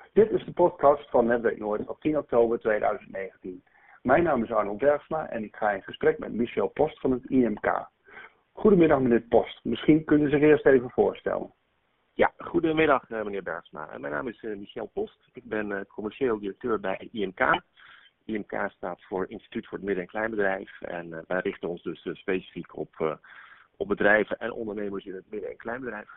Dit is de podcast van Netwerk Noord op 10 oktober 2019. Mijn naam is Arnold Bergsma en ik ga in gesprek met Michel Post van het IMK. Goedemiddag meneer Post, misschien kunt u zich eerst even voorstellen. Ja, goedemiddag meneer Bergsma. Mijn naam is Michel Post. Ik ben commercieel directeur bij IMK. IMK staat voor Instituut voor het Midden- en Kleinbedrijf. En wij richten ons dus specifiek op bedrijven en ondernemers in het midden- en kleinbedrijf.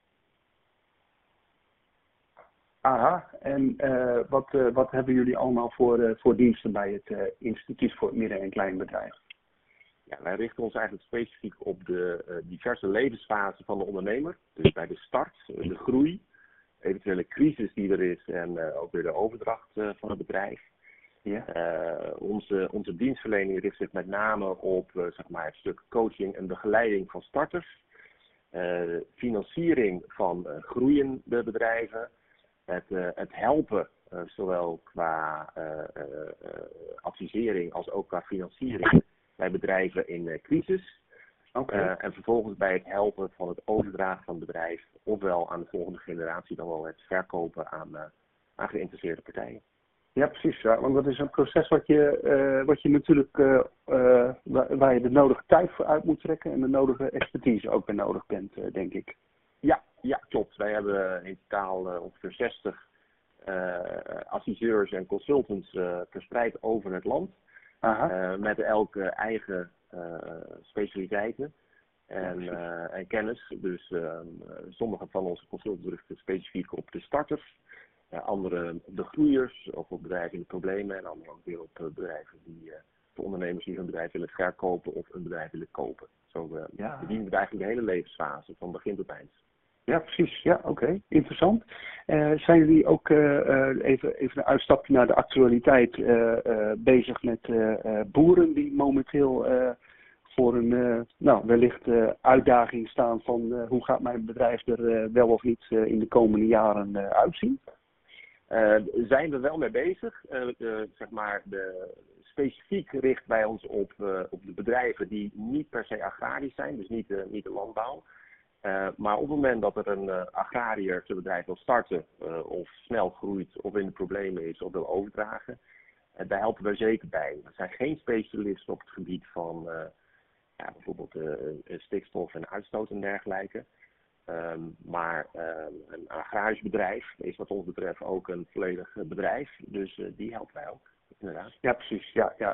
Aha, en wat hebben jullie allemaal voor diensten bij het Instituut voor het Midden- en Kleinbedrijf? Ja, wij richten ons eigenlijk specifiek op de diverse levensfasen van de ondernemer. Dus bij de start, de groei, eventuele crisis die er is en ook weer de overdracht van het bedrijf. Ja. Onze dienstverlening richt zich met name op het stuk coaching en begeleiding van starters. Financiering van groeiende bedrijven. Het helpen, zowel qua advisering als ook qua financiering bij bedrijven in crisis. Okay. En vervolgens bij het helpen van het overdragen van het bedrijf, ofwel aan de volgende generatie, dan wel het verkopen aan geïnteresseerde partijen. Ja, precies. Ja. Want dat is een proces wat je natuurlijk, waar je de nodige tijd voor uit moet trekken en de nodige expertise ook bij nodig bent, denk ik. Ja, klopt. Wij hebben in totaal ongeveer 60 adviseurs en consultants verspreid over het land. Met elke eigen specialiteiten en kennis. Dus sommige van onze consultants richten specifiek op de starters. Andere op de groeiers of op bedrijven in de problemen. En anderen ook weer op bedrijven voor ondernemers die hun bedrijf willen verkopen of een bedrijf willen kopen. Zo bedienen we eigenlijk de hele levensfase van begin tot eind. Ja, precies. Ja, oké. Interessant. Zijn jullie ook even een uitstapje naar de actualiteit bezig met boeren die momenteel voor een wellicht uitdaging staan van hoe gaat mijn bedrijf er wel of niet in de komende jaren uitzien? Zijn we wel mee bezig. Specifiek richten wij ons op de bedrijven die niet per se agrarisch zijn, dus niet de landbouw. Maar op het moment dat er een agrariër zijn bedrijf wil starten of snel groeit of in de problemen is of wil overdragen, daar helpen we zeker bij. We zijn geen specialisten op het gebied van bijvoorbeeld stikstof en uitstoot en dergelijke. Maar een agrarisch bedrijf is wat ons betreft ook een volledig bedrijf. Dus die helpen wij ook, inderdaad. Ja, precies.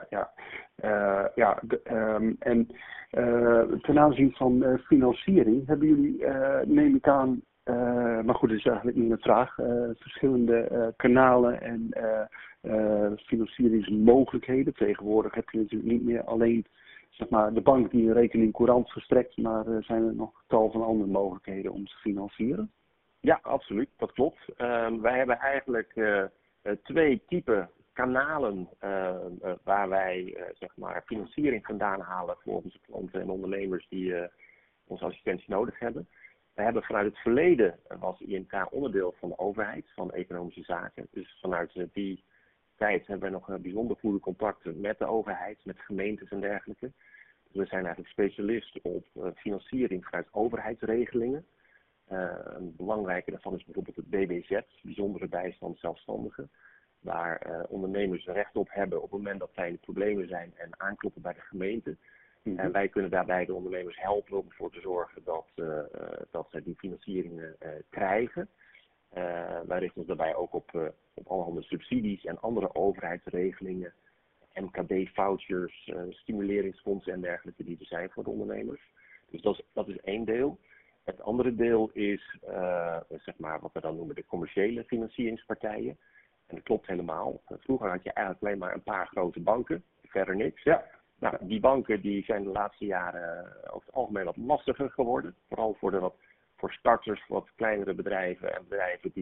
En ten aanzien van financiering hebben jullie, neem ik aan, maar goed, dat is eigenlijk niet een vraag, verschillende kanalen en financieringsmogelijkheden. Tegenwoordig heb je natuurlijk niet meer alleen de bank die een rekening courant verstrekt, maar zijn er nog tal van andere mogelijkheden om te financieren? Ja, absoluut. Dat klopt. Wij hebben eigenlijk 2 typen kanalen waar wij financiering vandaan halen voor onze klanten en ondernemers die onze assistentie nodig hebben. We hebben vanuit het verleden was IMK onderdeel van de overheid, van economische zaken. Dus vanuit die tijd hebben we nog bijzonder goede contacten met de overheid, met gemeentes en dergelijke. Dus we zijn eigenlijk specialist op financiering vanuit overheidsregelingen. Een belangrijke daarvan is bijvoorbeeld het BBZ, bijzondere bijstand zelfstandigen. Waar ondernemers recht op hebben op het moment dat zij in de problemen zijn en aankloppen bij de gemeente. En wij kunnen daarbij de ondernemers helpen om ervoor te zorgen dat zij die financieringen krijgen. Wij richten ons daarbij ook op allerhande subsidies en andere overheidsregelingen, MKB-vouchers, stimuleringsfondsen en dergelijke die er zijn voor de ondernemers. Dus dat is één deel. Het andere deel is wat we dan noemen de commerciële financieringspartijen. En dat klopt helemaal. Vroeger had je eigenlijk alleen maar een paar grote banken, verder niks. Ja. Nou, die banken die zijn de laatste jaren over het algemeen wat lastiger geworden. Vooral voor starters, wat kleinere bedrijven en bedrijven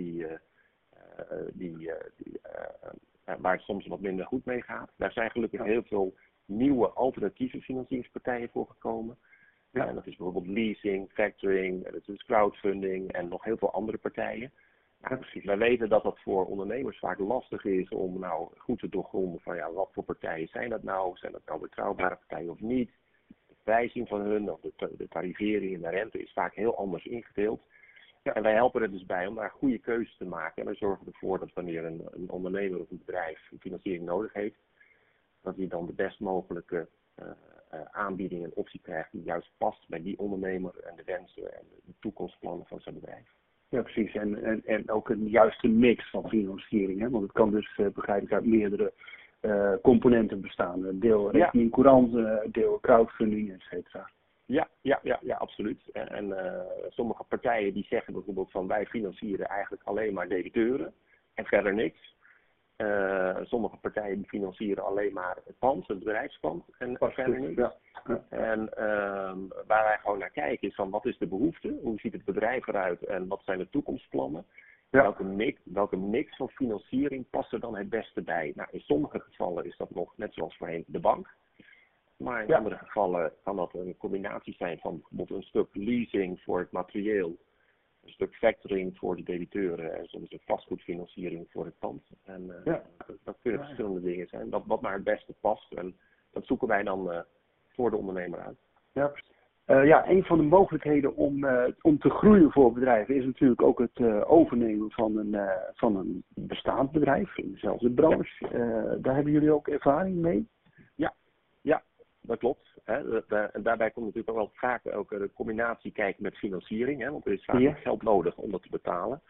waar het soms wat minder goed mee gaat. Daar zijn gelukkig heel veel nieuwe alternatieve financieringspartijen voor gekomen. Ja. En dat is bijvoorbeeld leasing, factoring, dat is crowdfunding en nog heel veel andere partijen. Ja, precies. Wij weten dat dat voor ondernemers vaak lastig is om goed te doorgronden van wat voor partijen zijn dat nou? Zijn dat nou betrouwbare partijen of niet? De prijzing van hun of de tarivering en de rente is vaak heel anders ingedeeld. En wij helpen er dus bij om daar goede keuzes te maken. En we zorgen ervoor dat wanneer een ondernemer of een bedrijf financiering nodig heeft, dat hij dan de best mogelijke aanbieding en optie krijgt die juist past bij die ondernemer en de wensen en de toekomstplannen van zijn bedrijf. Ja, precies. En ook een juiste mix van financiering. Hè? Want het kan dus, begrijp ik, uit meerdere componenten bestaan. Deel rekening courant, deel crowdfunding, et cetera. Ja, absoluut. En sommige partijen die zeggen bijvoorbeeld van wij financieren eigenlijk alleen maar debiteuren en verder niks. Sommige partijen die financieren alleen maar het pand, het bedrijfspand en verder niks. Ja. En waar wij gewoon naar kijken is van wat is de behoefte, hoe ziet het bedrijf eruit en wat zijn de toekomstplannen. Ja. Welke mix van financiering past er dan het beste bij? Nou, in sommige gevallen is dat nog net zoals voorheen de bank. Maar in andere gevallen kan dat een combinatie zijn van bijvoorbeeld een stuk leasing voor het materieel, een stuk factoring voor de debiteuren en soms een vastgoedfinanciering voor het pand. En dat kunnen verschillende dingen zijn. Wat maar het beste past. En dat zoeken wij dan voor de ondernemer uit. Ja, een van de mogelijkheden om te groeien voor bedrijven is natuurlijk ook het overnemen van een bestaand bedrijf in dezelfde branche. Daar hebben jullie ook ervaring mee? Ja, dat klopt. En daarbij komt natuurlijk ook wel vaak ook de combinatie kijken met financiering. Hè, want er is vaak geld nodig om dat te betalen.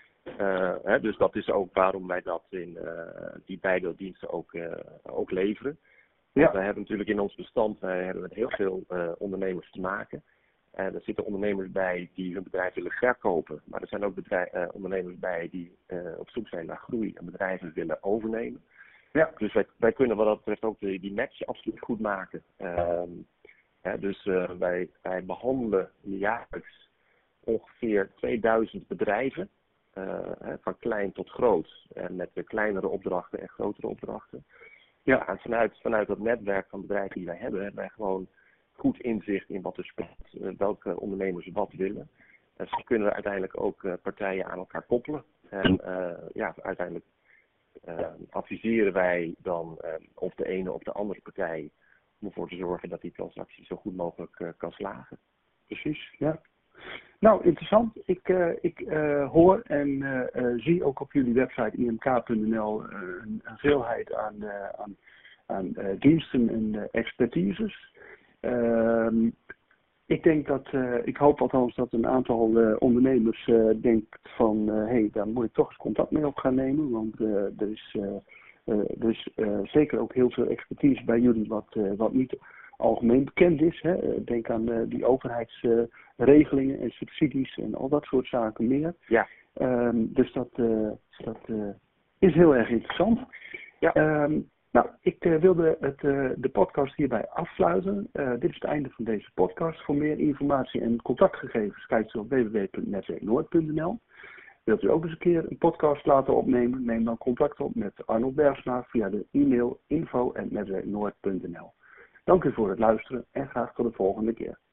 Dus dat is ook waarom wij dat in die beide diensten ook leveren. Want wij hebben natuurlijk in ons bestand hebben met heel veel ondernemers te maken. Er zitten ondernemers bij die hun bedrijf willen verkopen. Maar er zijn ook ondernemers bij die op zoek zijn naar groei en bedrijven willen overnemen. Ja. Dus wij kunnen wat dat betreft ook die match absoluut goed maken. Dus wij behandelen jaarlijks ongeveer 2000 bedrijven. Van klein tot groot. Met de kleinere opdrachten en grotere opdrachten. Ja, en vanuit dat netwerk van bedrijven die wij hebben wij gewoon goed inzicht in wat er speelt. Welke ondernemers wat willen. En zo kunnen we uiteindelijk ook partijen aan elkaar koppelen. En uiteindelijk adviseren wij dan of de ene of de andere partij om ervoor te zorgen dat die transactie zo goed mogelijk kan slagen. Precies, ja. Nou, interessant. Ik hoor en zie ook op jullie website imk.nl een veelheid aan diensten en expertises. Ik hoop althans dat een aantal ondernemers denkt van daar moet ik toch eens contact mee op gaan nemen. Want er is zeker ook heel veel expertise bij jullie wat niet algemeen bekend is. Hè. Denk aan die overheidsregelingen en subsidies en al dat soort zaken meer. Ja. Dus dat is heel erg interessant. Ja. Nou, ik wilde de podcast hierbij afsluiten. Dit is het einde van deze podcast. Voor meer informatie en contactgegevens kijkt u op www.netwerknoord.nl. Wilt u ook eens een keer een podcast laten opnemen? Neem dan contact op met Arnold Bergsma via de e-mail info@netwerknoord.nl. Dank u voor het luisteren en graag tot de volgende keer.